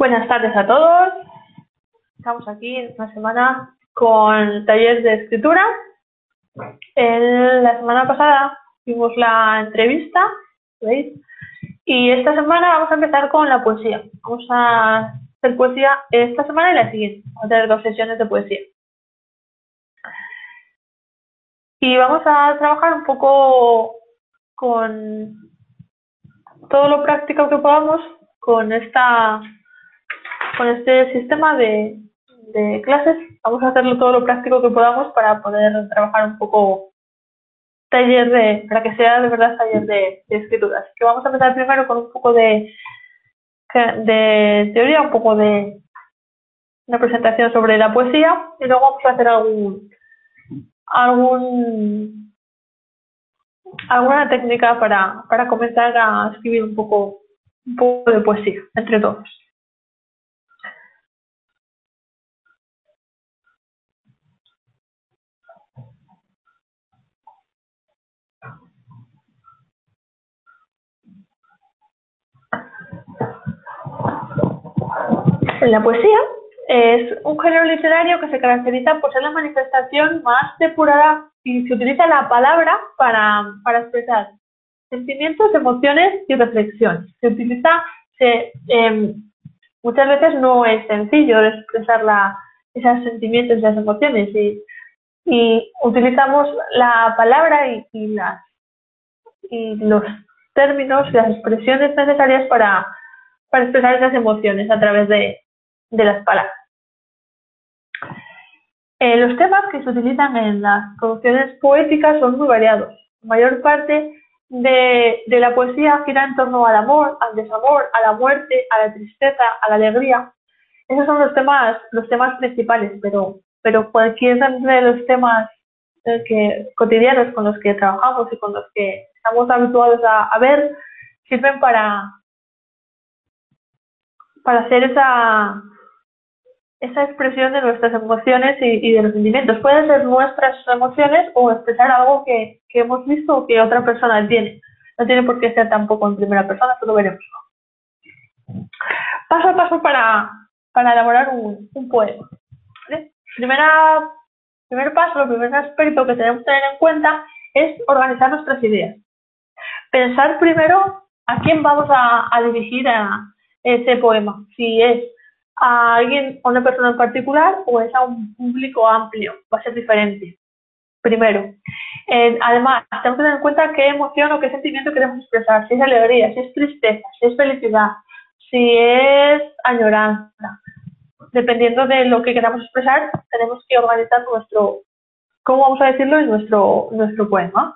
Buenas tardes a todos. Estamos aquí en una semana con taller de escritura. La semana pasada hicimos la entrevista, ¿veis? Y esta semana vamos a empezar con la poesía. Vamos a hacer poesía esta semana y la siguiente. Vamos a tener 2 sesiones de poesía. Y vamos a trabajar un poco con todo lo práctico que podamos con este sistema de clases. Vamos a hacerlo todo lo práctico que podamos para poder trabajar un poco para que sea de verdad taller de escritura. Así que vamos a empezar primero con un poco de teoría, un poco de una presentación sobre la poesía, y luego vamos a hacer alguna técnica para comenzar a escribir un poco de poesía entre todos. La poesía es un género literario que se caracteriza por ser la manifestación más depurada y se utiliza la palabra para expresar sentimientos, emociones y reflexiones. Muchas veces no es sencillo expresar esos sentimientos y esas emociones y utilizamos la palabra y los términos y las expresiones necesarias para expresar esas emociones a través de las palabras. Los temas que se utilizan en las producciones poéticas son muy variados. La mayor parte de la poesía gira en torno al amor, al desamor, a la muerte, a la tristeza, a la alegría. Esos son los temas principales, pero cualquier de los temas cotidianos con los que trabajamos y con los que estamos habituados a ver sirven para hacer esa expresión de nuestras emociones y de los sentimientos. Pueden ser nuestras emociones o expresar algo que hemos visto o que otra persona tiene. No tiene por qué ser tampoco en primera persona, eso lo veremos. Paso a paso para elaborar un poema. ¿Vale? Primer paso, el primer aspecto que tenemos que tener en cuenta es organizar nuestras ideas. Pensar primero a quién vamos a dirigir a ese poema. Si es a alguien, a una persona en particular, o es a un público amplio, va a ser diferente. Primero. Además, tenemos que tener en cuenta qué emoción o qué sentimiento queremos expresar, si es alegría, si es tristeza, si es felicidad, si es añoranza. Dependiendo de lo que queramos expresar, tenemos que organizar cómo vamos a decirlo en nuestro poema.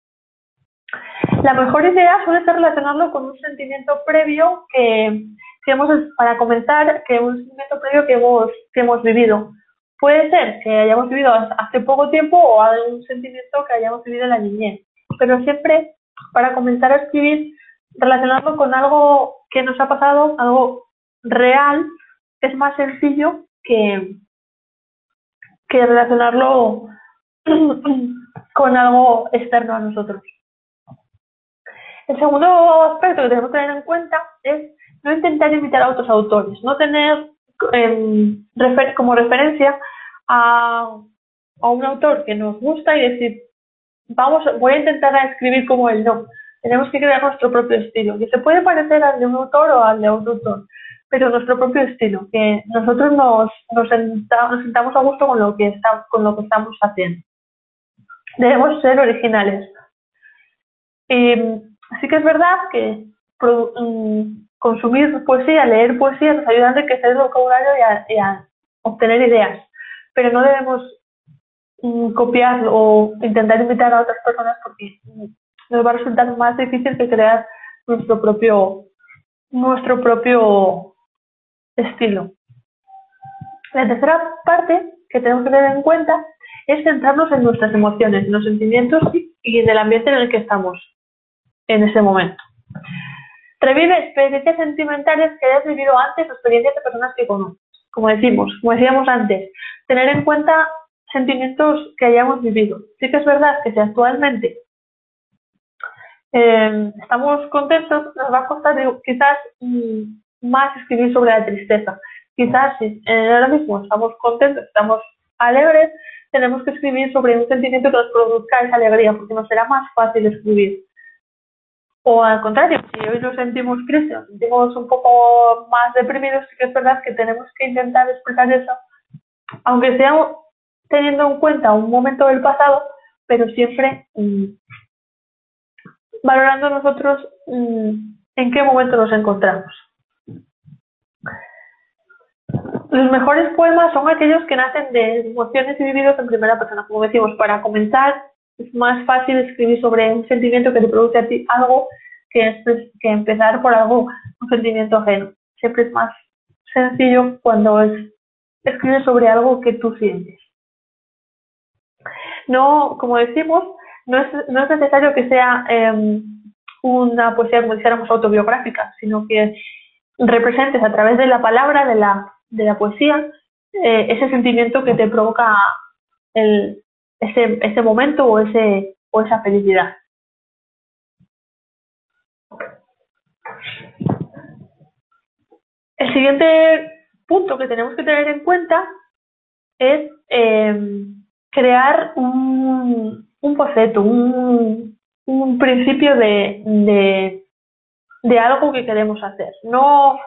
La mejor idea suele ser relacionarlo con un sentimiento previo para comenzar, que un sentimiento previo que hemos vivido. Puede ser que hayamos vivido hace poco tiempo o algún sentimiento que hayamos vivido en la niñez. Pero siempre, para comenzar a escribir, relacionarlo con algo que nos ha pasado, algo real, es más sencillo que relacionarlo con algo externo a nosotros. El segundo aspecto que tenemos que tener en cuenta es no intentar imitar a otros autores, no tener como referencia a un autor que nos gusta y decir, voy a intentar escribir como él. No, tenemos que crear nuestro propio estilo, que se puede parecer al de un autor o al de otro autor, pero nuestro propio estilo, que nosotros nos sentamos a gusto con lo que estamos haciendo. Debemos ser originales. Así que es verdad que consumir poesía, leer poesía nos ayuda a enriquecer el vocabulario y a obtener ideas, pero no debemos copiarlo o intentar imitar a otras personas porque nos va a resultar más difícil que crear nuestro propio estilo. La tercera parte que tenemos que tener en cuenta es centrarnos en nuestras emociones, en los sentimientos y en el ambiente en el que estamos en ese momento. Revive experiencias sentimentales que hayas vivido antes o experiencias de personas que conoces. Como decíamos antes, tener en cuenta sentimientos que hayamos vivido. Sí que es verdad que si actualmente estamos contentos, nos va a costar quizás más escribir sobre la tristeza. Quizás si ahora mismo estamos contentos, estamos alegres, tenemos que escribir sobre un sentimiento que nos produzca esa alegría, porque nos será más fácil escribir. O al contrario, si hoy nos sentimos tristes, nos sentimos un poco más deprimidos, sí que es verdad que tenemos que intentar expresar eso, aunque sea teniendo en cuenta un momento del pasado, pero siempre valorando nosotros en qué momento nos encontramos. Los mejores poemas son aquellos que nacen de emociones y vividos en primera persona. Como decimos, para comenzar es más fácil escribir sobre un sentimiento que te produce a ti algo que empezar por algo, un sentimiento ajeno. Siempre es más sencillo cuando escribes sobre algo que tú sientes. No, como decimos, no es necesario que sea una poesía, como dijéramos, autobiográfica, sino que representes a través de la palabra, de la poesía, ese sentimiento que te provoca ese momento o esa felicidad. El siguiente punto que tenemos que tener en cuenta es crear un boceto, un principio de algo que queremos hacer. No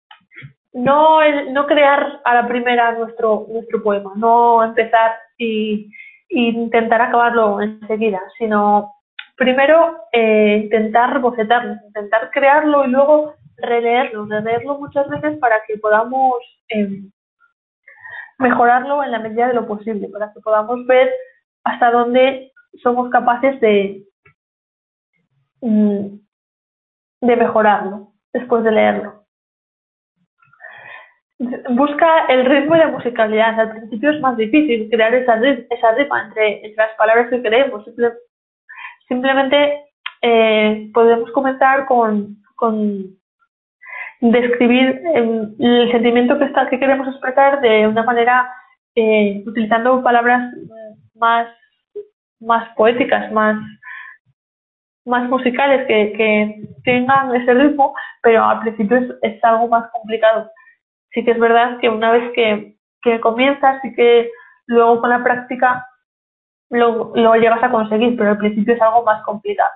crear a la primera nuestro poema, no empezar y intentar acabarlo enseguida, sino primero intentar bocetarlo, intentar crearlo y luego releerlo muchas veces para que podamos mejorarlo en la medida de lo posible, para que podamos ver hasta dónde somos capaces de mejorarlo después de leerlo. Busca el ritmo y la musicalidad. Al principio es más difícil crear esa rima entre las palabras que queremos. Simplemente podemos comenzar con describir el sentimiento que queremos expresar de una manera utilizando palabras más poéticas, más musicales, que tengan ese ritmo, pero al principio es algo más complicado. Sí que es verdad que una vez que comienzas, sí que luego con la práctica lo llegas a conseguir, pero al principio es algo más complicado.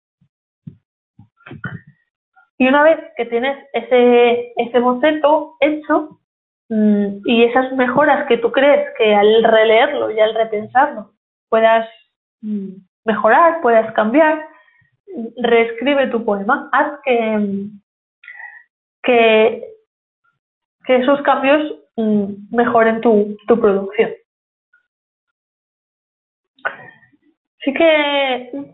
Y una vez que tienes ese boceto hecho y esas mejoras que tú crees que al releerlo y al repensarlo puedas mejorar, puedas cambiar, reescribe tu poema, haz que esos cambios mejoren tu producción. Sí que un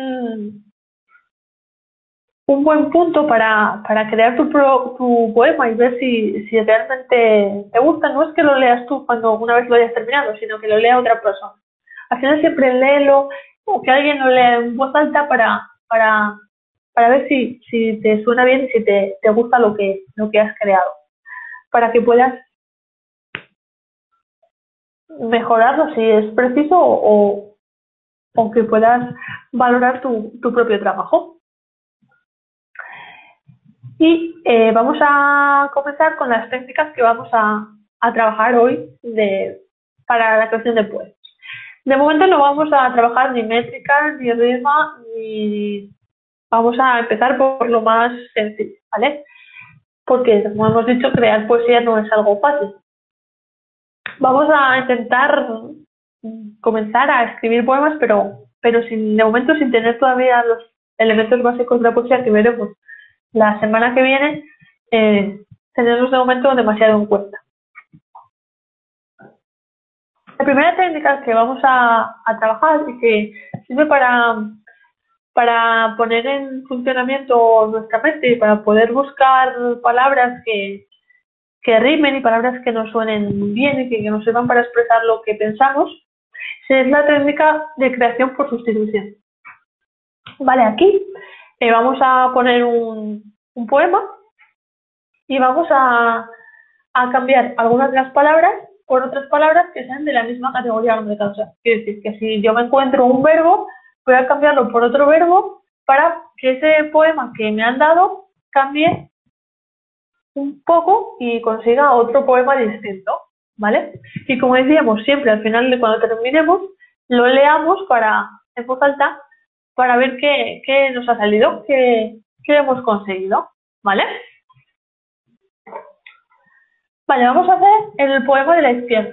buen punto para crear tu poema y ver si realmente te gusta no es que lo leas tú cuando una vez lo hayas terminado, sino que lo lea otra persona. Al final siempre léelo o que alguien lo lea en voz alta para ver si te suena bien y si te gusta lo que has creado, para que puedas mejorarlo si es preciso o que puedas valorar tu propio trabajo. Y vamos a comenzar con las técnicas que vamos a trabajar hoy para la creación de poemas. De momento no vamos a trabajar ni métrica, ni rima, ni vamos a empezar por lo más sencillo, ¿vale? Porque, como hemos dicho, crear poesía no es algo fácil. Vamos a intentar comenzar a escribir poemas, pero de momento sin tener todavía los elementos básicos de la poesía que veremos la semana que viene, tenerlos de momento demasiado en cuenta. La primera técnica que vamos a trabajar y que sirve para poner en funcionamiento nuestra mente y para poder buscar palabras que rimen y palabras que nos suenen bien y que nos sirvan para expresar lo que pensamos, es la técnica de creación por sustitución. Vale, aquí vamos a poner un poema y vamos a cambiar algunas de las palabras por otras palabras que sean de la misma categoría de causa. Quiere decir que si yo me encuentro un verbo, voy a cambiarlo por otro verbo para que ese poema que me han dado cambie un poco y consiga otro poema distinto, ¿vale? Y como decíamos, siempre al final de cuando terminemos, lo leamos en voz alta para ver qué nos ha salido, qué hemos conseguido, ¿vale? Vale, vamos a hacer el poema de la izquierda.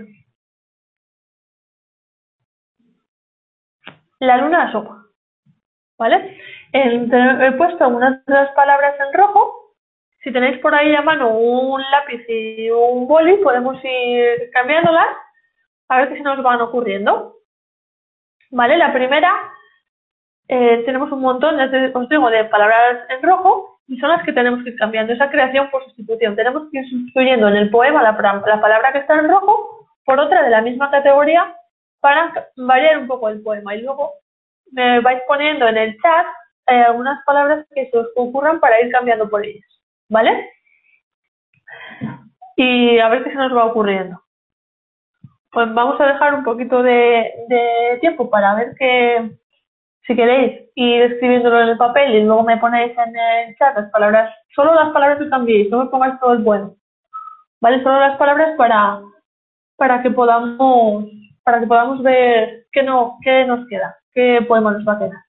La luna asoma, ¿vale? He puesto unas de las palabras en rojo. Si tenéis por ahí a mano un lápiz y un boli, podemos ir cambiándolas a ver qué se nos van ocurriendo. ¿Vale? La primera, tenemos un montón, os digo, de palabras en rojo y son las que tenemos que ir cambiando. Esa creación por sustitución. Tenemos que ir sustituyendo en el poema la palabra que está en rojo por otra de la misma categoría para variar un poco el poema. Y luego me vais poniendo en el chat algunas palabras que se os ocurran para ir cambiando por ellas. ¿Vale? Y a ver qué se nos va ocurriendo. Pues vamos a dejar un poquito de tiempo para ver si queréis ir escribiéndolo en el papel y luego me ponéis en el chat las palabras, solo las palabras que cambiéis, no me pongáis todo el poema, ¿vale? Solo las palabras para que podamos ver qué nos queda, qué poema nos va a quedar.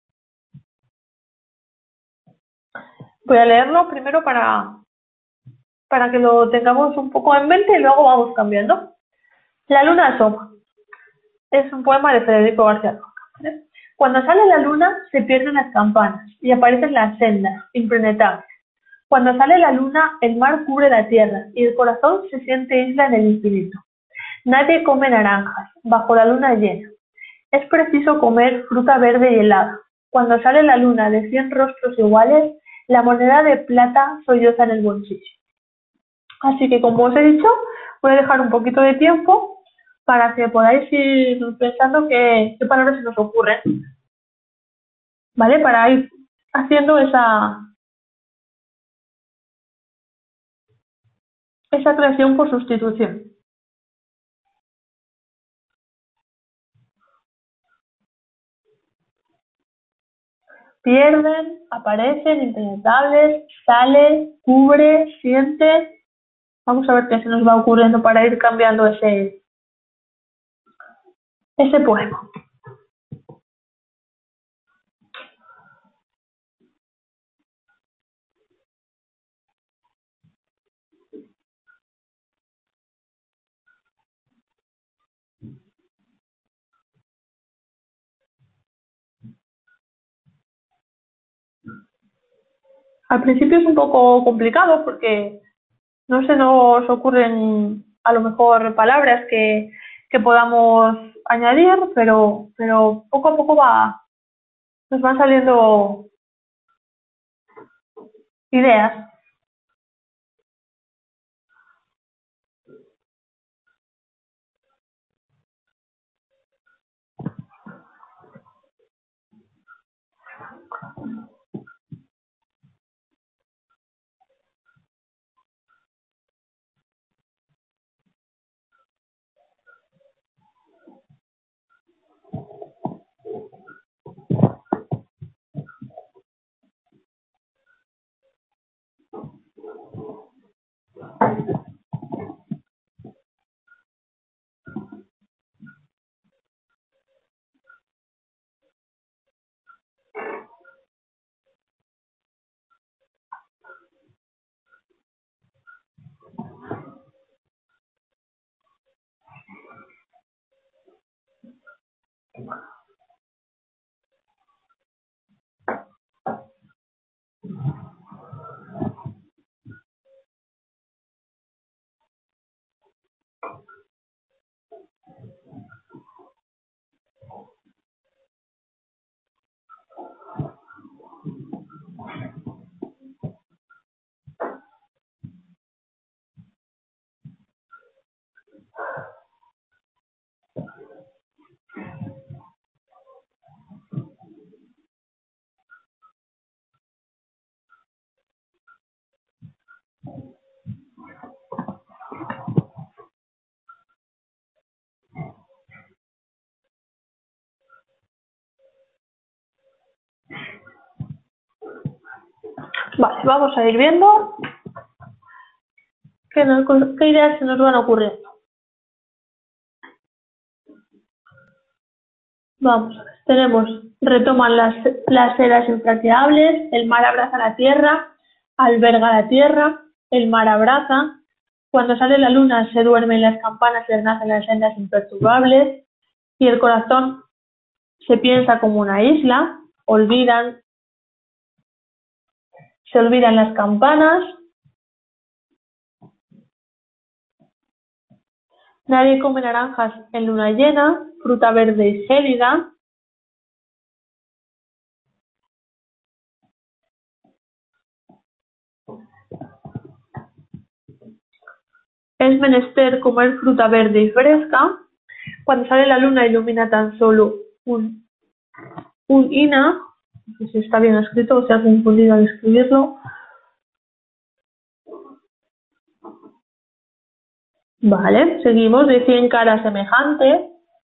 Voy a leerlo primero para que lo tengamos un poco en mente y luego vamos cambiando. La luna asoma. Es un poema de Federico García Lorca, ¿vale? Cuando sale la luna se pierden las campanas y aparecen las sendas, impenetrables. Cuando sale la luna el mar cubre la tierra y el corazón se siente isla en el infinito. Nadie come naranjas bajo la luna llena. Es preciso comer fruta verde y helada. Cuando sale la luna de 100 rostros iguales, la moneda de plata solloza en el bolsillo. Así que, como os he dicho, voy a dejar un poquito de tiempo para que podáis ir pensando qué palabras se nos ocurren, ¿vale? Para ir haciendo esa creación por sustitución. Pierden, aparecen, impenetrables, sale, cubre, siente. Vamos a ver qué se nos va ocurriendo para ir cambiando ese poema. Al principio es un poco complicado porque no se nos ocurren a lo mejor palabras que podamos añadir, pero poco a poco nos van saliendo ideas. Vale, vamos a ir viendo. ¿Qué ideas se nos van ocurriendo? Vamos a ver. Tenemos, retoman las eras infranqueables, el mar abraza la tierra, alberga la tierra, el mar abraza, cuando sale la luna se duermen las campanas y renacen las sendas imperturbables, y el corazón se piensa como una isla, se olvidan las campanas, nadie come naranjas en luna llena, fruta verde y gélida. Es menester comer fruta verde y fresca. Cuando sale la luna ilumina tan solo un ina, no sé si está bien escrito o se ha confundido al escribirlo. Vale, seguimos, de 100 caras semejante.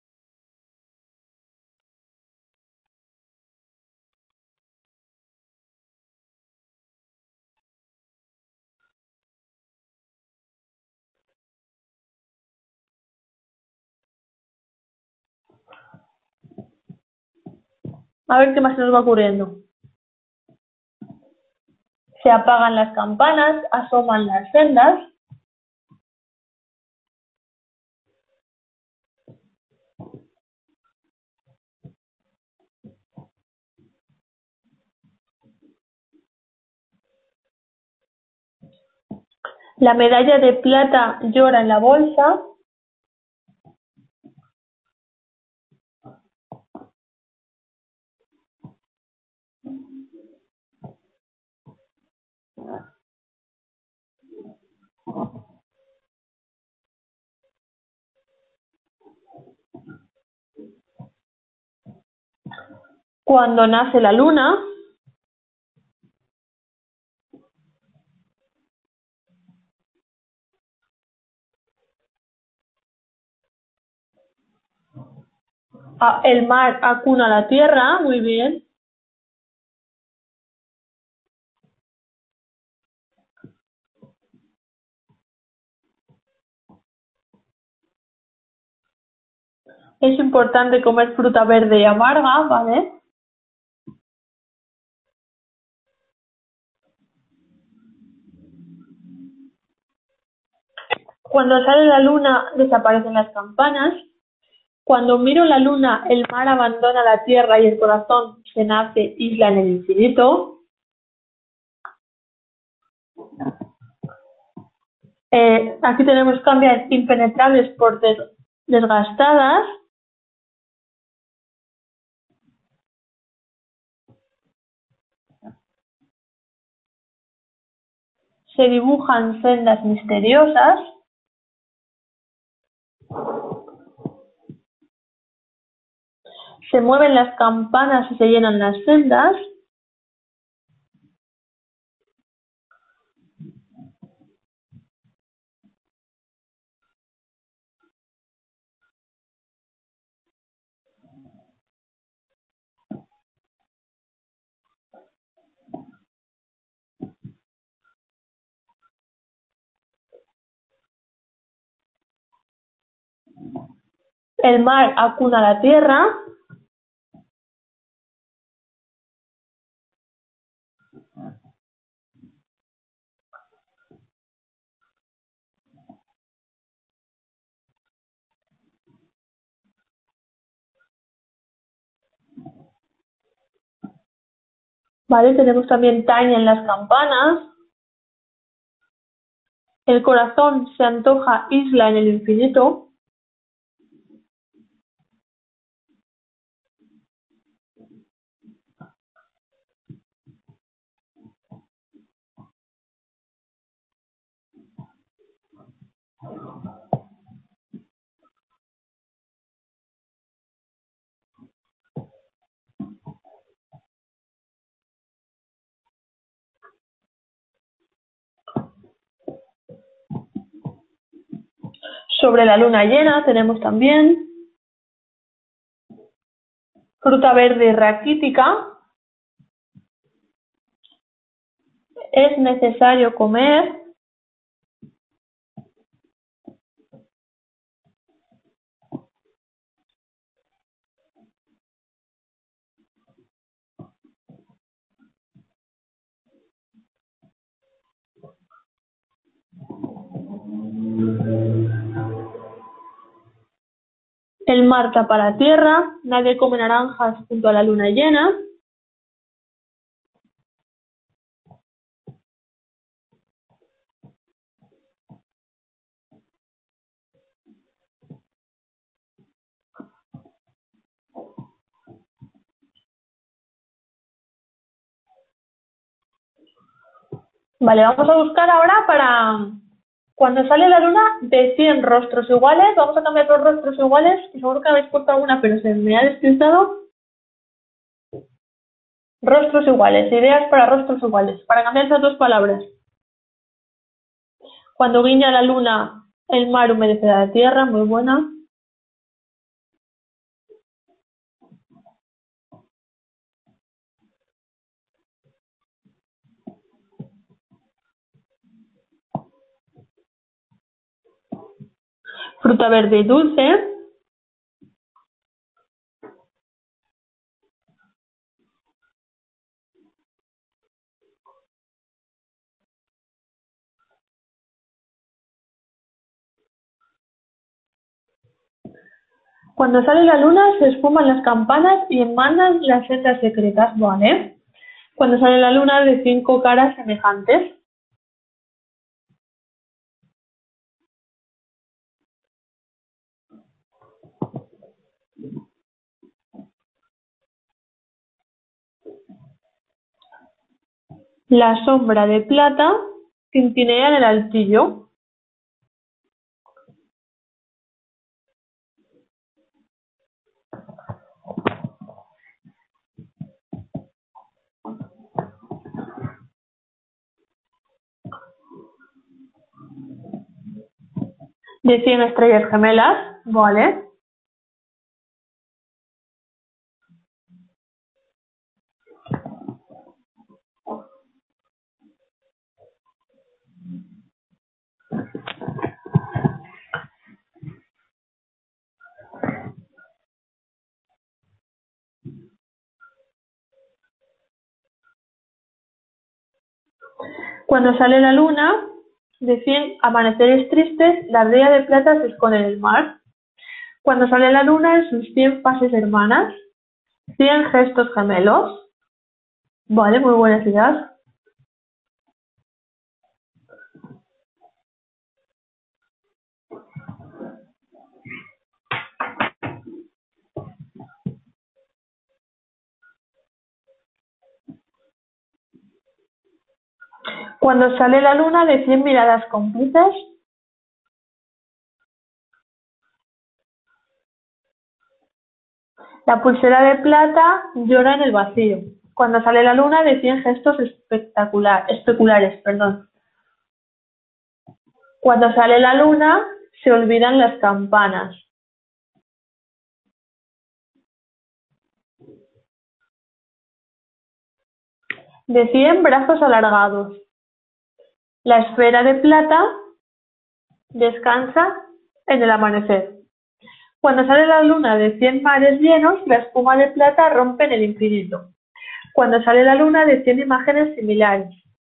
A ver qué más se nos va ocurriendo. Se apagan las campanas, asoman las sendas. La medalla de plata llora en la bolsa. Cuando nace la luna. El mar acuna la tierra, muy bien. Es importante comer fruta verde y amarga, ¿vale? Cuando sale la luna desaparecen las campanas. Cuando miro la luna, el mar abandona la tierra y el corazón se nace isla en el infinito. Aquí tenemos cambias impenetrables por desgastadas. Se dibujan sendas misteriosas. Se mueven las campanas y se llenan las sendas. El mar acuna la tierra. Vale, tenemos también tañen las campanas. El corazón se antoja isla en el infinito. Sobre la luna llena tenemos también fruta verde raquítica. Es necesario comer El mar tapa la tierra, nadie come naranjas junto a la luna llena. Vale, vamos a buscar ahora para cuando sale la luna de 100 rostros iguales. Vamos a cambiar los rostros iguales, que seguro que habéis puesto alguna, pero se me ha despistado. Rostros iguales, ideas para rostros iguales, para cambiar esas dos palabras. Cuando guiña la luna, el mar humedece la tierra, muy buena. Fruta verde y dulce. Cuando sale la luna se esfuman las campanas y emanan las sendas secretas, ¿vale? Cuando sale la luna de 5 caras semejantes. La sombra de plata tintinea en el altillo. De 100 estrellas gemelas, ¿vale? Cuando sale la luna, de 100 amaneceres tristes, la brea de plata se esconde en el mar. Cuando sale la luna en sus 100 fases hermanas, 100 gestos gemelos. Vale, muy buenas ideas. Cuando sale la luna de 100 miradas cómplices. La pulsera de plata llora en el vacío. Cuando sale la luna de 100 gestos especulares. Cuando sale la luna se olvidan las campanas. De 100 brazos alargados. La esfera de plata descansa en el amanecer. Cuando sale la luna de 100 mares llenos, la espuma de plata rompe en el infinito. Cuando sale la luna de 100 imágenes similares.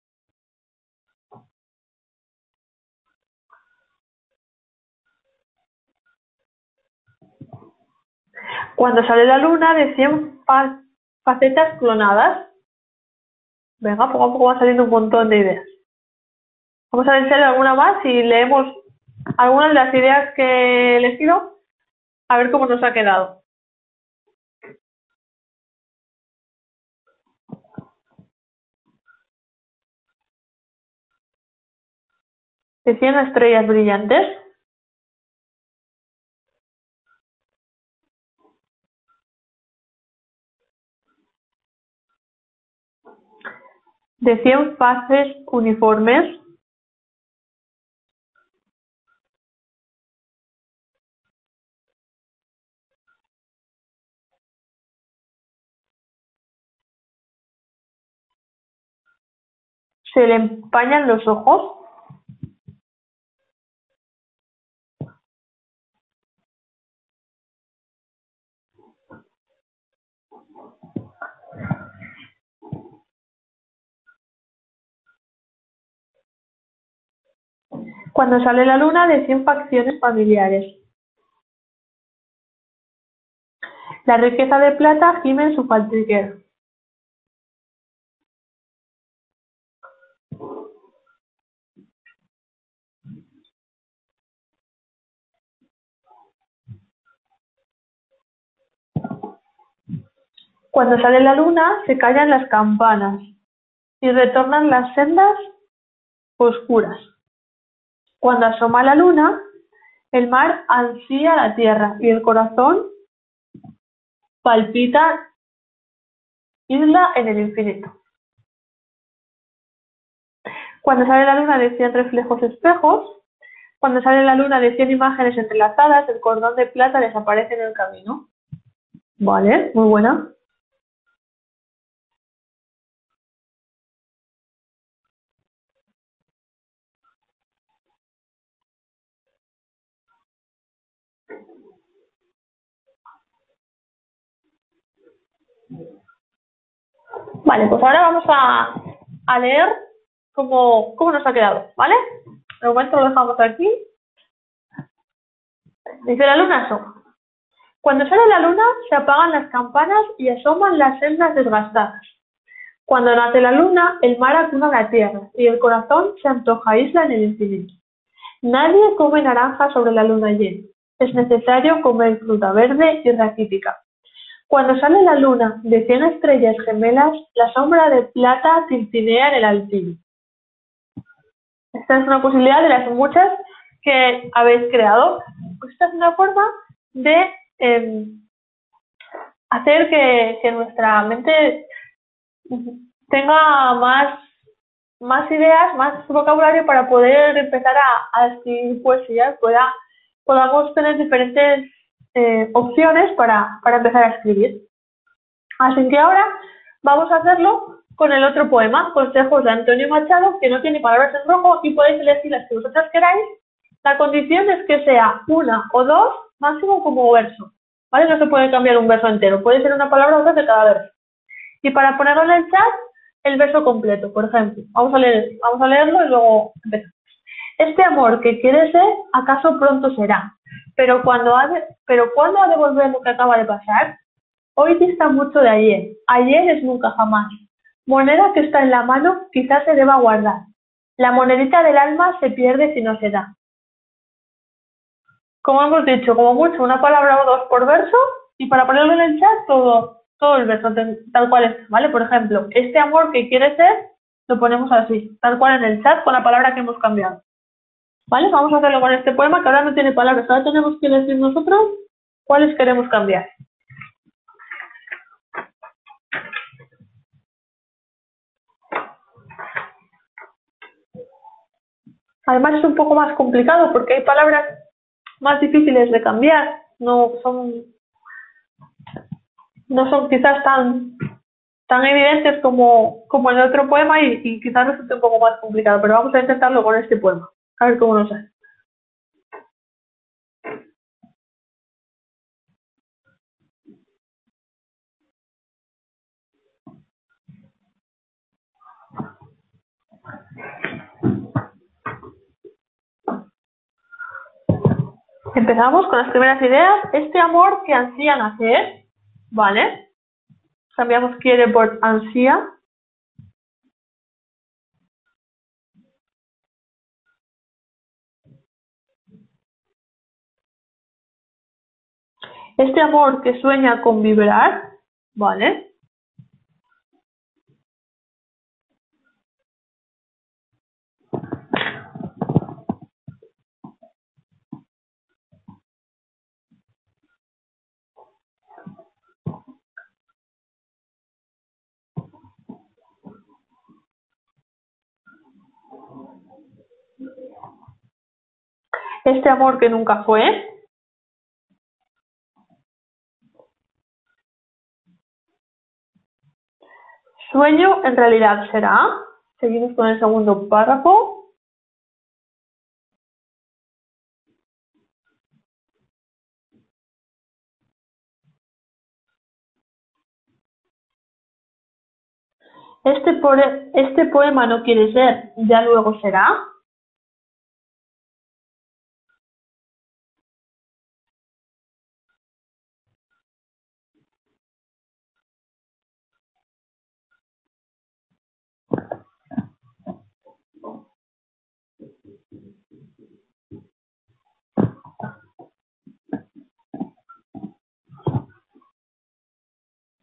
Cuando sale la luna de 100 facetas clonadas. Venga, poco a poco van saliendo un montón de ideas. Vamos a ver si hay alguna más y leemos algunas de las ideas que he elegido, a ver cómo nos ha quedado. De 100 estrellas brillantes. De 100 faces uniformes. Se le empañan los ojos. Cuando sale la luna de 100 facciones familiares. La riqueza de plata gime en su faltriquero. Cuando sale la luna, se callan las campanas y retornan las sendas oscuras. Cuando asoma la luna, el mar ansía la tierra y el corazón palpita isla en el infinito. Cuando sale la luna de 100 reflejos espejos, cuando sale la luna de 100 imágenes entrelazadas, el cordón de plata desaparece en el camino. Vale, muy buena. Vale, pues ahora vamos a leer cómo nos ha quedado, ¿vale? De momento lo dejamos aquí. Dice la luna asoma. Cuando sale la luna, se apagan las campanas y asoman las sendas desgastadas. Cuando nace la luna, el mar acuna la tierra y el corazón se antoja isla en el infinito. Nadie come naranja sobre la luna llena. Es necesario comer fruta verde y raquítica. Cuando sale la luna de 100 estrellas gemelas, la sombra de plata tintinea en el altillo. Esta es una posibilidad de las muchas que habéis creado. Esta es una forma de hacer que nuestra mente tenga más ideas, más vocabulario para poder empezar a escribir poesía, podamos tener diferentes opciones para empezar a escribir. Así que ahora vamos a hacerlo con el otro poema, Consejos de Antonio Machado, que no tiene palabras en rojo y podéis elegir las que vosotras queráis. La condición es que sea una o dos, máximo como verso, ¿vale? No se puede cambiar un verso entero, puede ser una palabra o dos de cada verso. Y para ponerlo en el chat, el verso completo, por ejemplo. Vamos a leerlo y luego empezamos. Este amor que quiere ser, acaso pronto será, pero ¿cuándo ha de volver lo que acaba de pasar? Hoy dista mucho de ayer es nunca jamás. Moneda que está en la mano, quizás se deba guardar. La monedita del alma se pierde si no se da. Como hemos dicho, como mucho, una palabra o dos por verso, y para ponerlo en el chat, todo el verso, tal cual está, ¿vale? Por ejemplo, este amor que quiere ser, lo ponemos así, tal cual en el chat, con la palabra que hemos cambiado. ¿Vale? Vamos a hacerlo con este poema, que ahora no tiene palabras, ahora tenemos que decir nosotros cuáles queremos cambiar. Además es un poco más complicado porque hay palabras más difíciles de cambiar, no son quizás tan evidentes como en el otro poema y quizás resulte un poco más complicado, pero vamos a intentarlo con este poema, a ver cómo nos sale. Empezamos con las primeras ideas. Este amor que ansía nacer, ¿vale? Cambiamos quiere por ansía. Este amor que sueña con vibrar, ¿vale? Este amor que nunca fue. Sueño en realidad será. Seguimos con el segundo párrafo. Este poema no quiere ser, ya luego será.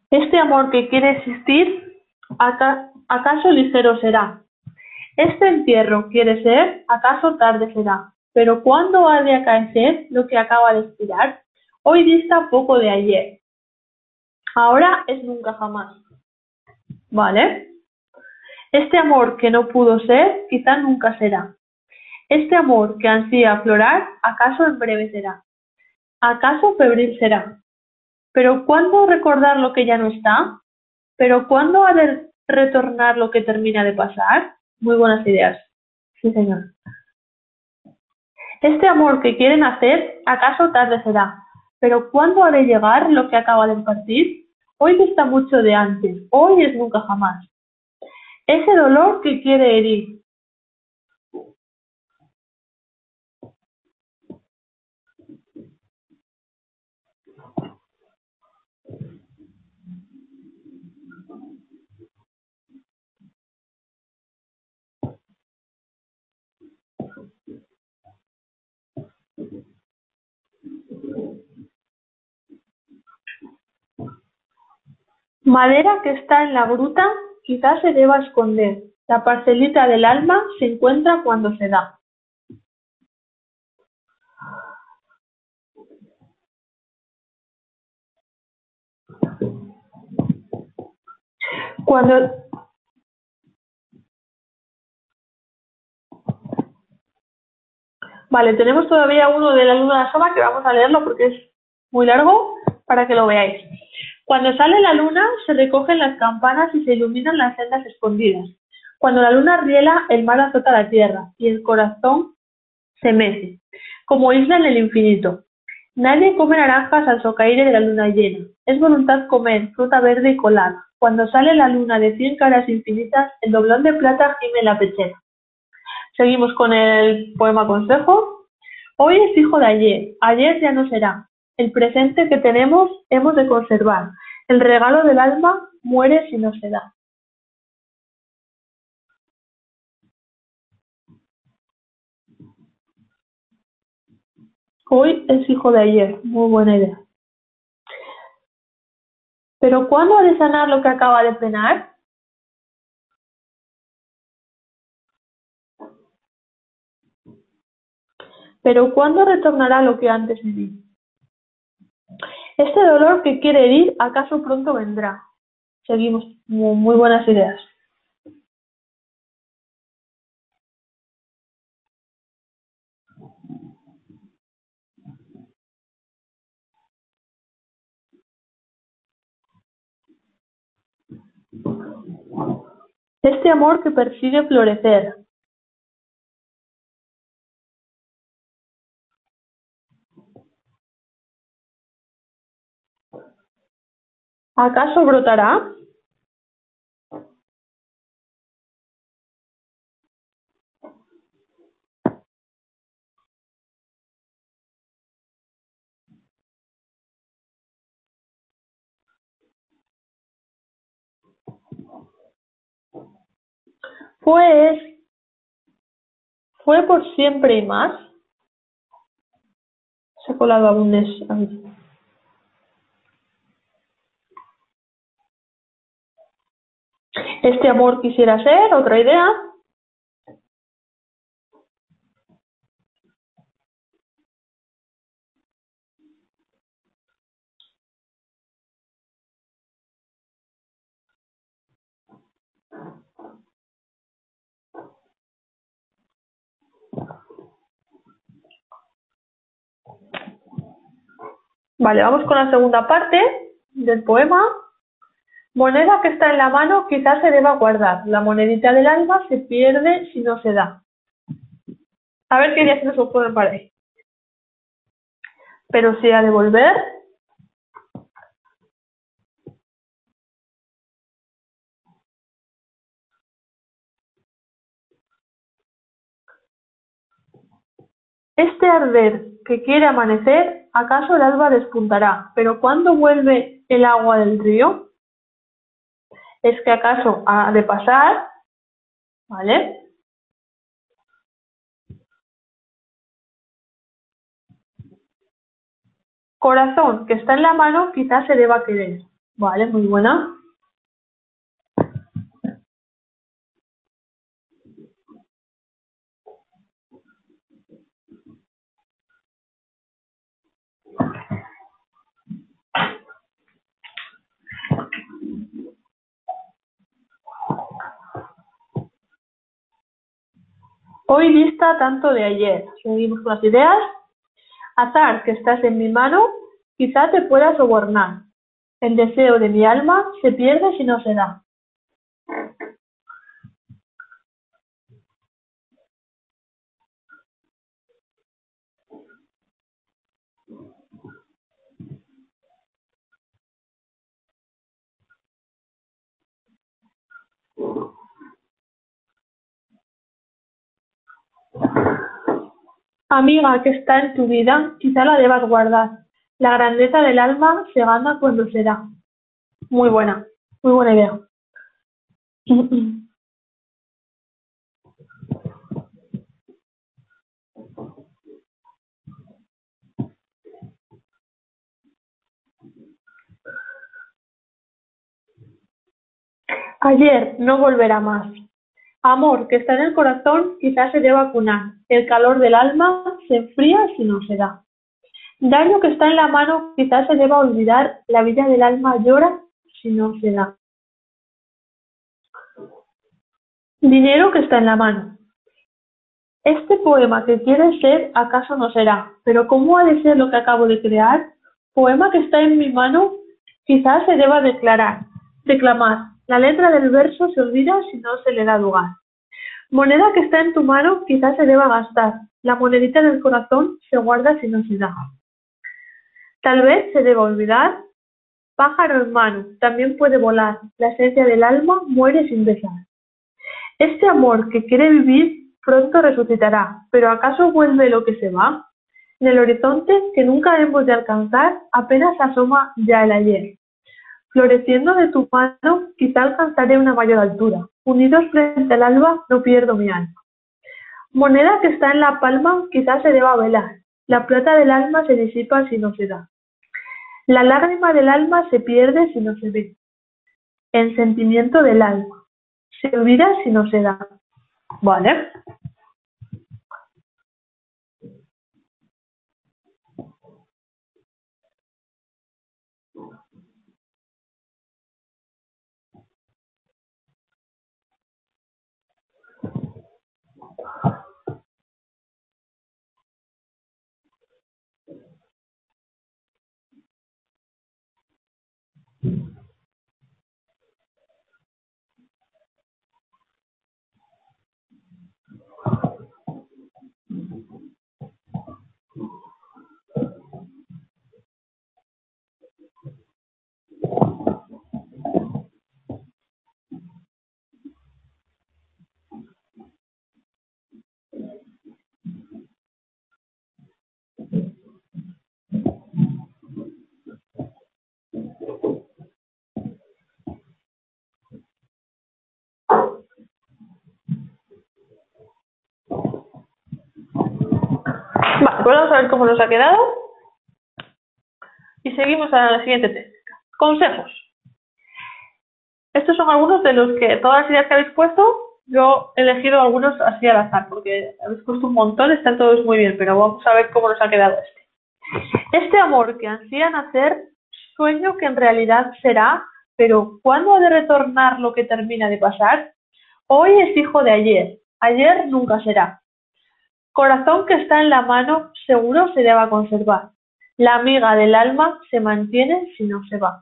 Este amor que quiere existir, ¿acaso ligero será? Este entierro quiere ser, ¿acaso tarde será? Pero ¿cuándo ha de acaecer lo que acaba de expirar? Hoy dista poco de ayer. Ahora es nunca jamás. ¿Vale? Este amor que no pudo ser, quizá nunca será. Este amor que ansía aflorar, ¿acaso en breve será? ¿Acaso febril será? Pero ¿cuándo recordar lo que ya no está? ¿Pero cuándo ha de retornar lo que termina de pasar? Muy buenas ideas. Sí, señor. Este amor que quieren hacer, ¿acaso tarde será? Pero ¿cuándo ha de llegar lo que acaba de partir? Hoy dista mucho de antes, hoy es nunca jamás. Ese dolor que quiere herir. Madera que está en la gruta, quizás se deba esconder. La parcelita del alma se encuentra cuando se da. Cuando Vale, tenemos todavía uno de la luna de Saba que vamos a leerlo porque es muy largo para que lo veáis. Cuando sale la luna, se recogen las campanas y se iluminan las sendas escondidas. Cuando la luna riela, el mar azota la tierra y el corazón se mece, como isla en el infinito. Nadie come naranjas al socaire de la luna llena. Es voluntad comer fruta verde y colar. Cuando sale la luna de 100 caras infinitas, el doblón de plata gime en la pechera. Seguimos con el poema consejo. Hoy es hijo de ayer, ayer ya no será. El presente que tenemos hemos de conservar. El regalo del alma muere si no se da. Hoy es hijo de ayer, muy buena idea. Pero ¿cuándo ha de sanar lo que acaba de penar? Pero ¿cuándo retornará lo que antes viví? Este dolor que quiere herir, ¿acaso pronto vendrá? Seguimos, muy buenas ideas. Este amor que persigue florecer, ¿acaso brotará? Pues, ¿fue por siempre y más? Se ha colado algún aquí. Este amor quisiera ser, otra idea. Vale, vamos con la segunda parte del poema. Moneda que está en la mano quizás se deba guardar. La monedita del alma se pierde si no se da. A ver qué días nos ocurren para ahí. Pero si ha de volver. Este arder que quiere amanecer, ¿acaso el alba despuntará? Pero ¿cuándo vuelve el agua del río? ¿Es que acaso ha de pasar? ¿Vale? Corazón que está en la mano quizás se deba querer. Vale, muy buena. Hoy dista tanto de ayer. Seguimos con las ideas. Azar, que estás en mi mano, quizá te pueda sobornar. El deseo de mi alma se pierde si no se da. Amiga que está en tu vida, quizá la debas guardar. La grandeza del alma se gana cuando será. Muy buena idea. Ayer no volverá más. Amor que está en el corazón quizás se deba cunar. El calor del alma se enfría si no se da. Daño que está en la mano quizás se deba olvidar. La vida del alma llora si no se da. Dinero que está en la mano. Este poema que quiere ser acaso no será, pero ¿cómo ha de ser lo que acabo de crear? Poema que está en mi mano quizás se deba declamar. La letra del verso se olvida si no se le da lugar. Moneda que está en tu mano quizás se deba gastar. La monedita del corazón se guarda si no se da. Tal vez se deba olvidar. Pájaro en mano, también puede volar. La esencia del alma muere sin besar. Este amor que quiere vivir pronto resucitará, pero ¿acaso vuelve lo que se va? En el horizonte que nunca hemos de alcanzar, apenas asoma ya el ayer. Floreciendo de tu mano, quizá alcanzaré una mayor altura. Unidos frente al alba, no pierdo mi alma. Moneda que está en la palma, quizás se deba velar. La plata del alma se disipa si no se da. La lágrima del alma se pierde si no se ve. El sentimiento del alma se olvida si no se da. Vale. Vale, pues vamos a ver cómo nos ha quedado. Y seguimos a la siguiente técnica. Consejos. Estos son algunos de los que, todas las ideas que habéis puesto, yo he elegido algunos así al azar, porque habéis puesto un montón, están todos muy bien, pero vamos a ver cómo nos ha quedado este. Este amor que ansía nacer, sueño que en realidad será, pero ¿cuándo ha de retornar lo que termina de pasar? Hoy es hijo de ayer, ayer nunca será. Corazón que está en la mano, seguro se deba conservar. La amiga del alma se mantiene si no se va.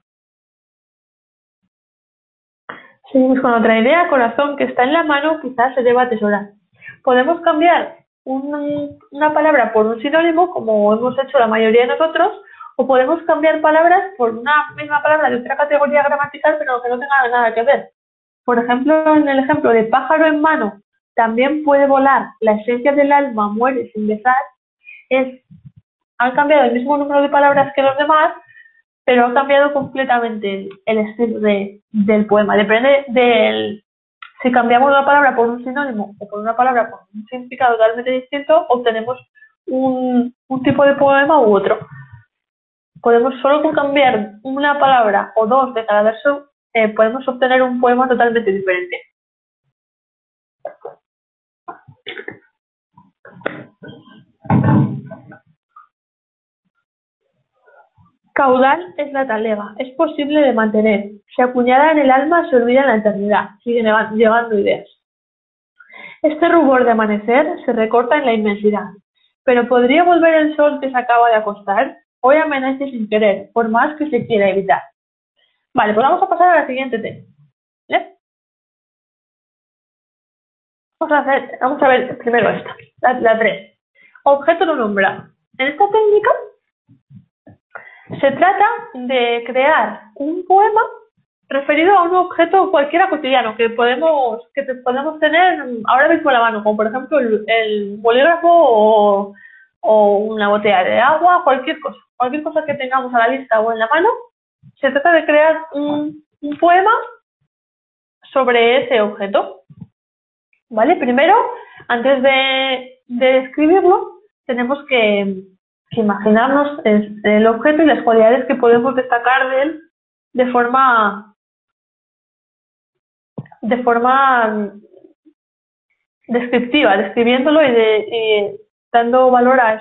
Seguimos con otra idea. Corazón que está en la mano, quizás se deba atesorar. Podemos cambiar una palabra por un sinónimo, como hemos hecho la mayoría de nosotros, o podemos cambiar palabras por una misma palabra de otra categoría gramatical, pero que no tenga nada que ver. Por ejemplo, en el ejemplo de pájaro en mano, también puede volar, la esencia del alma muere sin besar, han cambiado el mismo número de palabras que los demás, pero ha cambiado completamente el estilo del poema. Depende del... Si cambiamos una palabra por un sinónimo o por una palabra con un significado totalmente distinto, obtenemos un tipo de poema u otro. Podemos solo con cambiar una palabra o dos de cada verso, podemos obtener un poema totalmente diferente. Caudal es la talega, es posible de mantener. Se apuñala en el alma, se olvida en la eternidad. Siguen llegando ideas. Este rubor de amanecer se recorta en la inmensidad. Pero ¿podría volver el sol que se acaba de acostar? Hoy amanece sin querer, por más que se quiera evitar. Vale, pues vamos a pasar a la siguiente tema. ¿Vale? Vamos a ver primero esta, la 3. Objeto no nombrado. En esta técnica se trata de crear un poema referido a un objeto cualquiera cotidiano que podemos tener ahora mismo a la mano, como por ejemplo el bolígrafo o una botella de agua, cualquier cosa que tengamos a la vista o en la mano. Se trata de crear un poema sobre ese objeto. ¿Vale? Primero, antes de escribirlo, tenemos que imaginarnos el objeto y las cualidades que podemos destacar de él de forma descriptiva, describiéndolo y dando valor a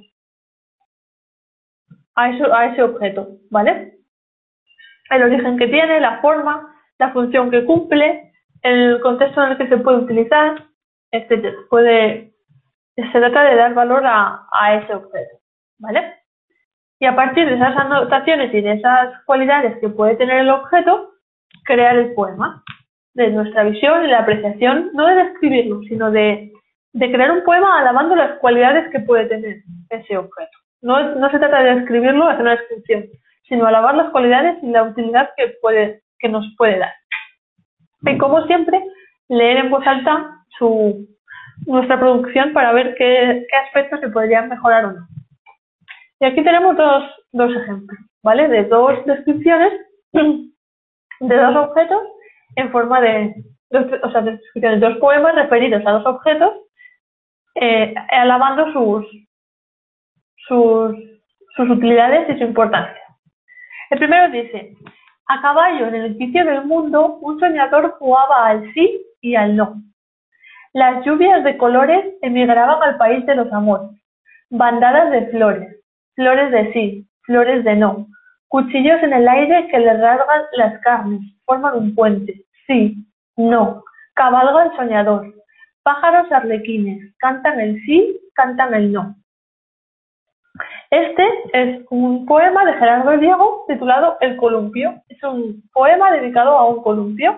ese objeto, ¿vale? El origen que tiene, la forma, la función que cumple, el contexto en el que se puede utilizar, etcétera. Se trata de dar valor a ese objeto, ¿vale? Y a partir de esas anotaciones y de esas cualidades que puede tener el objeto, crear el poema. De nuestra visión y la apreciación, no de describirlo, sino de crear un poema alabando las cualidades que puede tener ese objeto. No se trata de describirlo, hacer una descripción, sino alabar las cualidades y la utilidad que nos puede dar. Y como siempre, leer en voz alta nuestra producción para ver qué aspectos se podrían mejorar o no. Y aquí tenemos dos ejemplos, ¿vale? De dos descripciones de dos objetos en forma descripciones, dos poemas referidos a dos objetos, alabando sus utilidades y su importancia. El primero dice: a caballo en el edificio del mundo, un soñador jugaba al sí y al no. Las lluvias de colores emigraban al país de los amores, bandadas de flores, flores de sí, flores de no, cuchillos en el aire que le rasgan las carnes, forman un puente, sí, no, cabalga el soñador, pájaros arlequines, cantan el sí, cantan el no. Este es un poema de Gerardo Diego titulado El columpio. Es un poema dedicado a un columpio,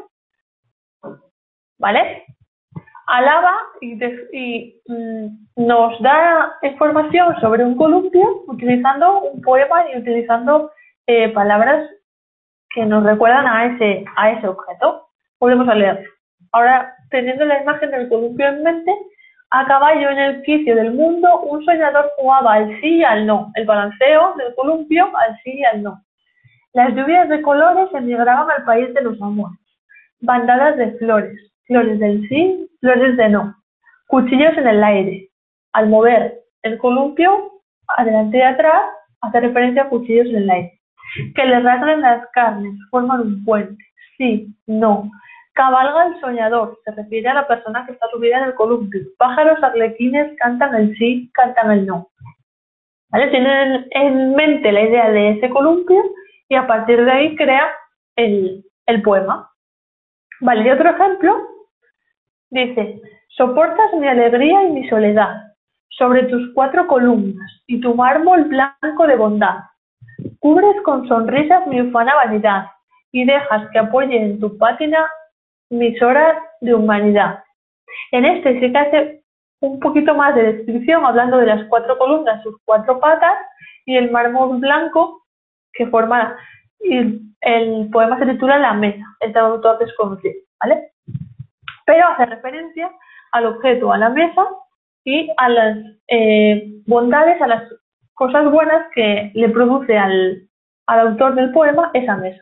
¿vale? Alaba y nos da información sobre un columpio utilizando un poema y utilizando palabras que nos recuerdan a ese objeto. Volvemos a leer. Ahora, teniendo la imagen del columpio en mente, a caballo en el quicio del mundo, un soñador jugaba al sí y al no. El balanceo del columpio al sí y al no. Las lluvias de colores emigraban al país de los amores. Bandadas de flores, flores del sí, flores de no. Cuchillos en el aire. Al mover el columpio, adelante y atrás, hace referencia a cuchillos en el aire. Que le rasguen las carnes, forman un puente. Sí, no. Cabalga el soñador, se refiere a la persona que está subida en el columpio. Pájaros arlequines cantan el sí, cantan el no. ¿Vale? Tienen en mente la idea de ese columpio y a partir de ahí crea el poema. Vale, y otro ejemplo dice: soportas mi alegría y mi soledad sobre tus 4 columnas y tu mármol blanco de bondad. Cubres con sonrisas mi ufana vanidad y dejas que apoye en tu pátina mis horas de humanidad. En este sí que hace un poquito más de descripción hablando de las 4 columnas, sus 4 patas y el mármol blanco que forma. Y el poema se titula La mesa, es de autor desconocido, ¿vale? Pero hace referencia al objeto, a la mesa y a las bondades, a las cosas buenas que le produce al autor del poema esa mesa.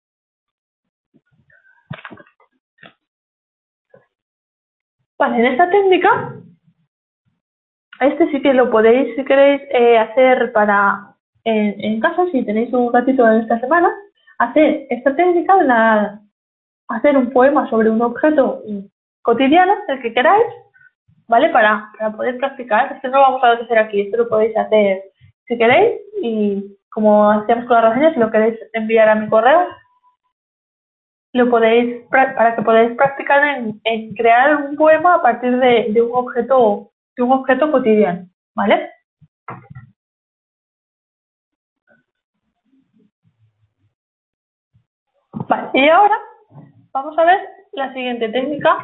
Vale, en esta técnica, este sí que lo podéis, si queréis, hacer para en casa, si tenéis un ratito en esta semana, hacer esta técnica de hacer un poema sobre un objeto cotidiano, el que queráis, ¿vale? Para poder practicar. Esto no lo vamos a hacer aquí, esto lo podéis hacer si queréis y como hacíamos con las reseñas, si lo queréis enviar a mi correo, lo podéis, para que podáis practicar en crear un poema a partir de un objeto cotidiano, ¿vale? Vale, y ahora vamos a ver la siguiente técnica,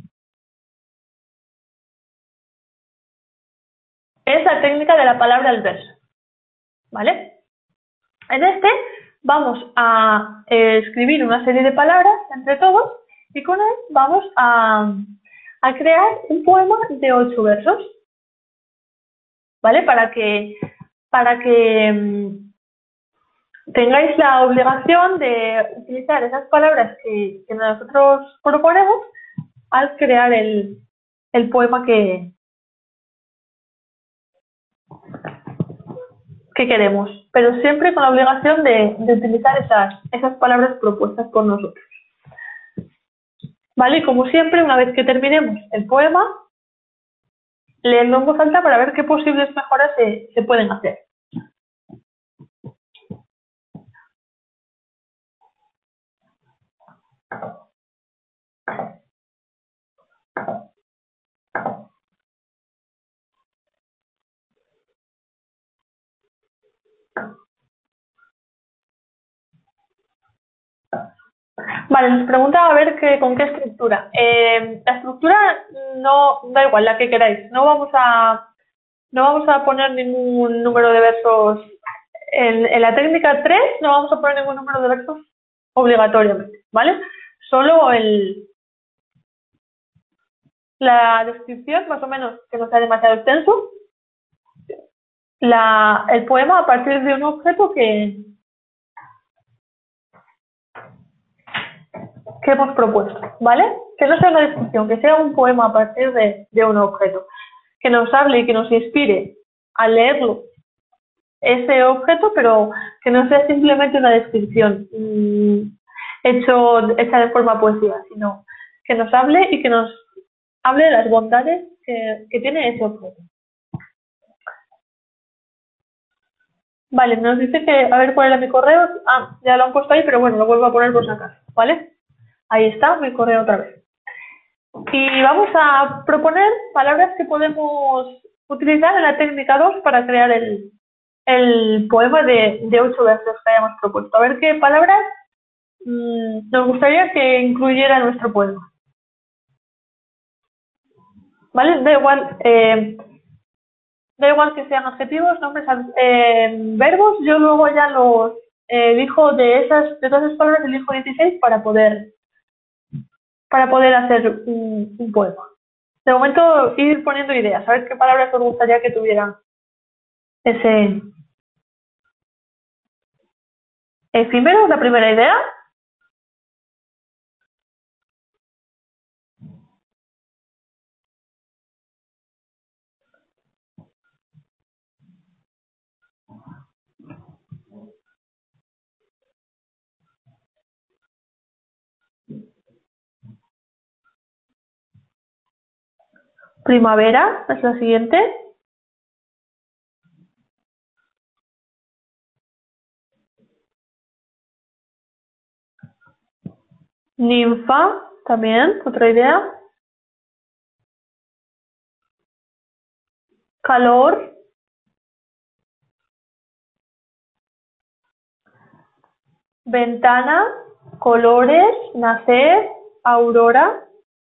que es la técnica de la palabra al verso, ¿vale? En este vamos a escribir una serie de palabras entre todos y con él vamos a crear un poema de 8 versos, ¿vale? Para que tengáis la obligación de utilizar esas palabras que nosotros proponemos al crear el poema que queremos, pero siempre con la obligación de utilizar esas palabras propuestas por nosotros. ¿Vale? Y como siempre, una vez que terminemos el poema, leerlo en voz alta para ver qué posibles mejoras se pueden hacer. Vale, nos pregunta a ver con qué estructura. La estructura no da igual, la que queráis. No vamos a poner ningún número de versos. En la técnica 3 no vamos a poner ningún número de versos obligatoriamente, ¿vale? Solo la descripción, más o menos, que no sea demasiado extenso, el poema a partir de un objeto que hemos propuesto, ¿vale? Que no sea una descripción, que sea un poema a partir de un objeto, que nos hable y que nos inspire a leerlo ese objeto, pero que no sea simplemente una descripción hecha de forma poesía, sino que nos hable y que nos hable de las bondades que tiene ese objeto. Vale, nos dice que, a ver cuál era mi correo. Ah, ya lo han puesto ahí, pero bueno, lo vuelvo a poner por si acaso, ¿vale? Ahí está mi correo otra vez. Y vamos a proponer palabras que podemos utilizar en la técnica 2 para crear el poema de 8 versos que hayamos propuesto. A ver qué palabras nos gustaría que incluyera en nuestro poema. ¿Vale? Da igual que sean adjetivos, nombres, verbos. Yo luego ya los elijo de todas esas palabras, elijo 16 para poder hacer un poema. De momento, ir poniendo ideas, a ver qué palabras os gustaría que tuvieran ese efímero, la primera idea. Primavera es la siguiente. Ninfa, también, otra idea. Calor. Ventana, colores, nacer, aurora.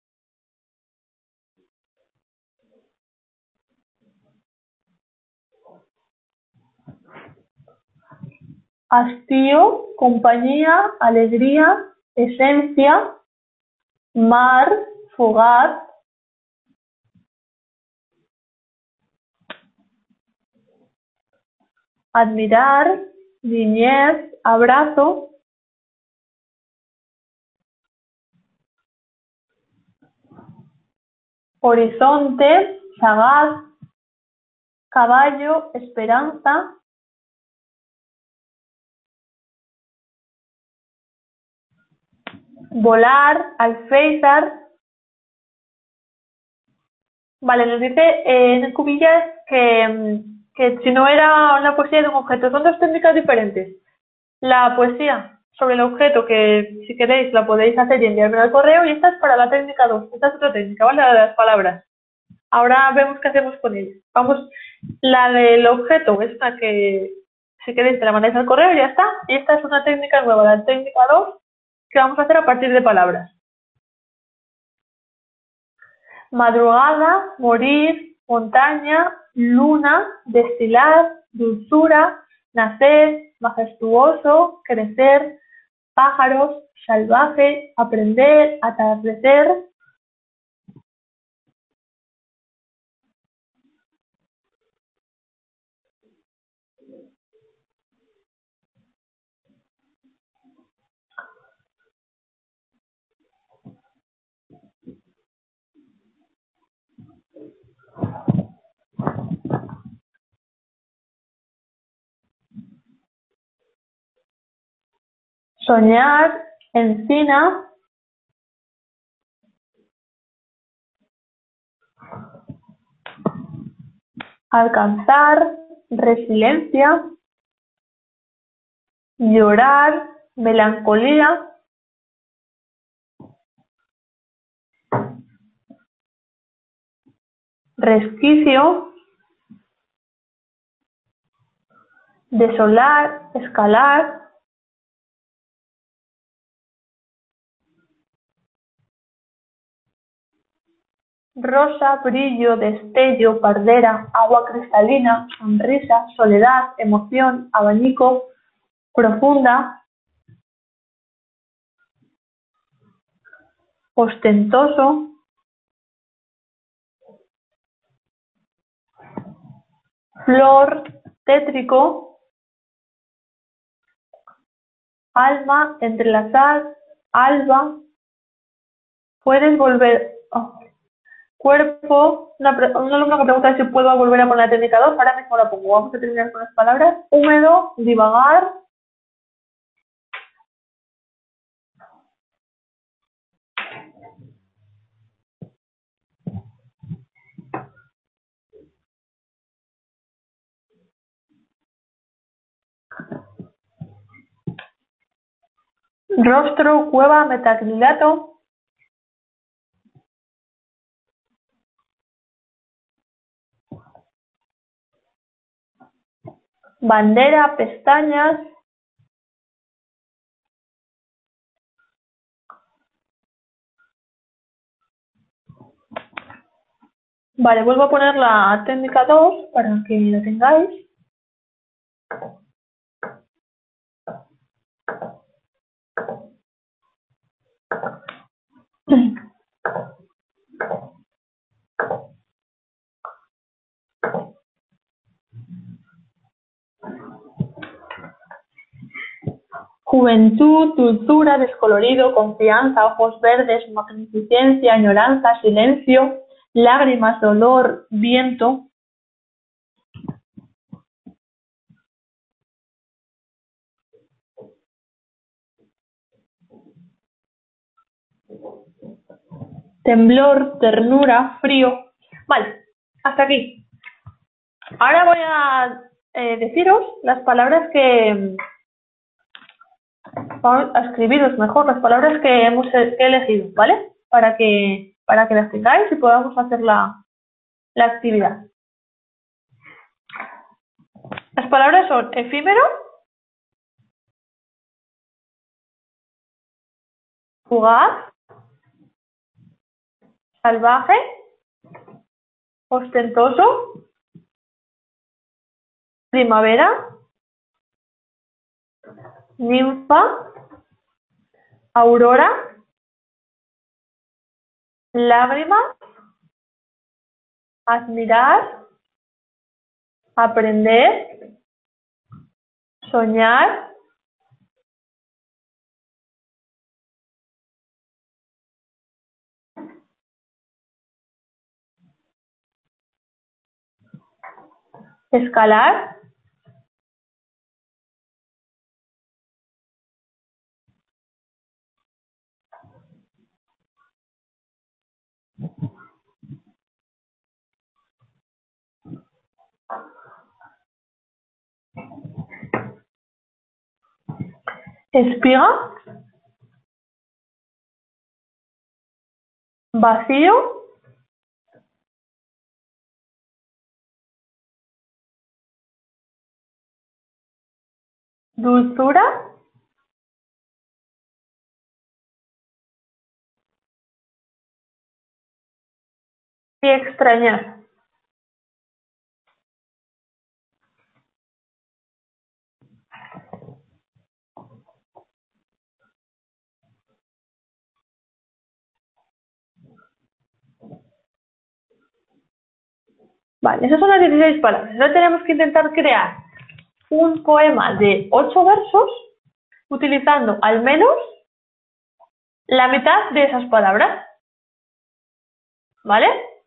Hastío, compañía, alegría, esencia, mar, fugaz. Admirar, niñez, abrazo. Horizonte, sagaz, caballo, esperanza. volar, alféizar. Vale, nos dice en cubillas que si no era una poesía de un objeto, son dos técnicas diferentes. La poesía sobre el objeto, que si queréis la podéis hacer y enviarme al correo, y esta es para la técnica 2. Esta es otra técnica, ¿vale? La de las palabras. Ahora vemos qué hacemos con ellas. Vamos, la del objeto, esta que si queréis te la mandáis al correo y ya está. Y esta es una técnica nueva, la técnica 2, que vamos a hacer a partir de palabras. Madrugada, morir, montaña, luna, destilar, dulzura, nacer, majestuoso, crecer, pájaros, salvaje, aprender, atardecer. Soñar, encina, alcanzar, resiliencia, llorar, melancolía, resquicio, desolar, escalar, rosa, brillo, destello, pardera, agua cristalina, sonrisa, soledad, emoción, abanico, profunda, ostentoso, flor, tétrico, alma, entrelazar, alba, puedes volver, cuerpo, un alumno que pregunta si puedo volver a poner la técnica 2, ahora mismo la pongo, vamos a terminar con las palabras, húmedo, divagar, rostro, cueva, metacrilato, bandera, pestañas, vale, vuelvo a poner la técnica 2 para que la tengáis. Juventud, dulzura, descolorido, confianza, ojos verdes, magnificencia, añoranza, silencio, lágrimas, dolor, viento. Temblor, ternura, frío. Vale, hasta aquí. Ahora voy a deciros las palabras que... Vamos a escribiros mejor las palabras que he elegido, ¿vale? Para que las tengáis y podamos hacer la actividad. Las palabras son efímero, fugaz, salvaje, ostentoso, primavera, ninfa, aurora, lágrima, admirar, aprender, soñar, escalar, espiga, vacío, dulzura y extrañar. Vale, esas son las 16 palabras. Ahora tenemos que intentar crear un poema de 8 versos utilizando al menos la mitad de esas palabras. ¿Vale?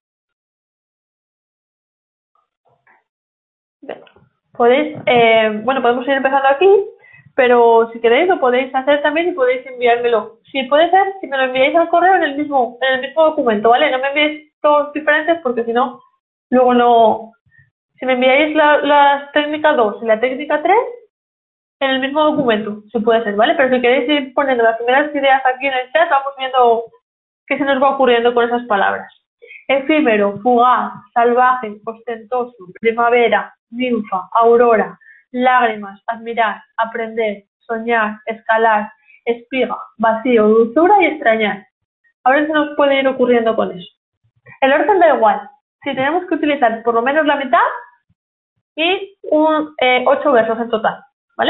Bien. Podéis, bueno, podemos ir empezando aquí, pero si queréis lo podéis hacer también y podéis enviármelo. Si puede ser, si me lo enviáis al correo en el mismo documento, ¿vale? No me enviéis todos diferentes porque si no, luego no. Si me enviáis la técnica 2 y la técnica 3 en el mismo documento, si puede ser, ¿vale? Pero si queréis ir poniendo las primeras ideas aquí en el chat, vamos viendo qué se nos va ocurriendo con esas palabras. Efímero, fugaz, salvaje, ostentoso, primavera, ninfa, aurora, lágrimas, admirar, aprender, soñar, escalar, espiga, vacío, dulzura y extrañar. A ver si nos puede ir ocurriendo con eso. El orden da igual. Si tenemos que utilizar por lo menos la mitad y 8 versos en total, ¿vale?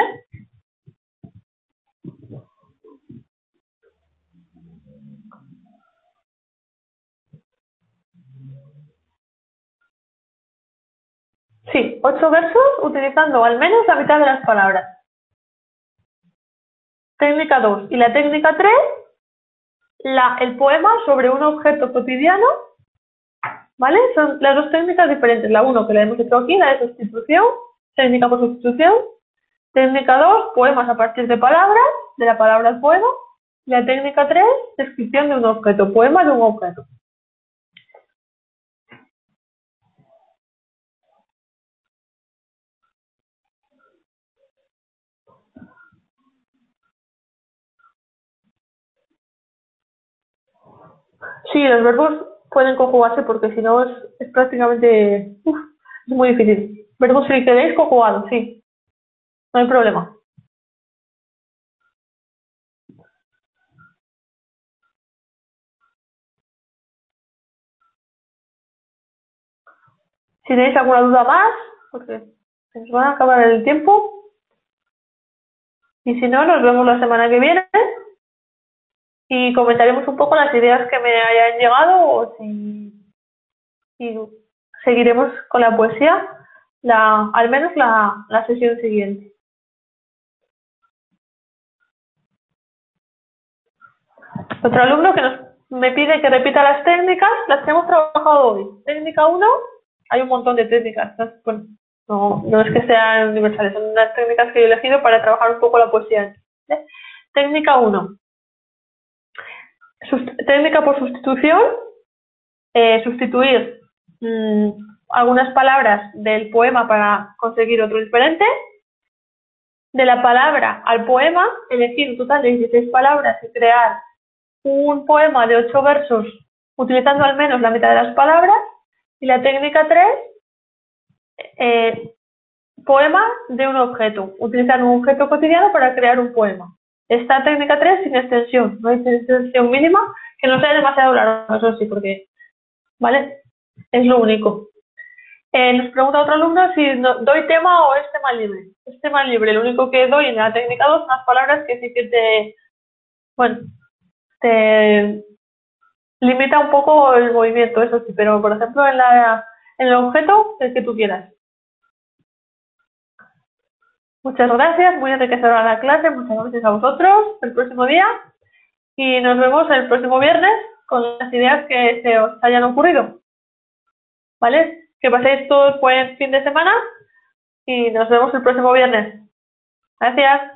Sí, 8 versos utilizando al menos la mitad de las palabras. Técnica 2 y la técnica 3, el poema sobre un objeto cotidiano, ¿vale? Son las dos técnicas diferentes. La 1 que la hemos hecho aquí, la de sustitución, técnica por sustitución. Técnica 2, poemas a partir de palabras, de la palabra al poema. Y la técnica 3, descripción de un objeto, poema de un objeto. Sí, los verbos pueden conjugarse porque si no es prácticamente... es muy difícil. Verbos si queréis conjugados, sí. No hay problema. Si tenéis alguna duda más, porque se nos va a acabar el tiempo. Y si no, nos vemos la semana que viene y comentaremos un poco las ideas que me hayan llegado o si seguiremos con la poesía, al menos la sesión siguiente. Otro alumno que me pide que repita las técnicas, las que hemos trabajado hoy. Técnica 1, hay un montón de técnicas, no es que sean universales, son unas técnicas que he elegido para trabajar un poco la poesía. ¿Vale? Técnica 1, técnica por sustitución, sustituir algunas palabras del poema para conseguir otro diferente. De la palabra al poema, elegir un total de 16 palabras y crear un poema de 8 versos utilizando al menos la mitad de las palabras. Y la técnica 3, poema de un objeto, utilizar un objeto cotidiano para crear un poema. Esta técnica 3 sin extensión, no hay extensión mínima, que no sea demasiado largo, eso sí, porque, ¿vale? Es lo único. Nos pregunta otro alumno si doy tema o es tema libre. Es tema libre, lo único que doy en la técnica 2 son las palabras que sí que te limita un poco el movimiento, eso sí, pero por ejemplo en el objeto, el que tú quieras. Muchas gracias, muy enriquecedora la clase, muchas gracias a vosotros el próximo día y nos vemos el próximo viernes con las ideas que se os hayan ocurrido. ¿Vale? Que paséis todo buen fin de semana y nos vemos el próximo viernes. Gracias.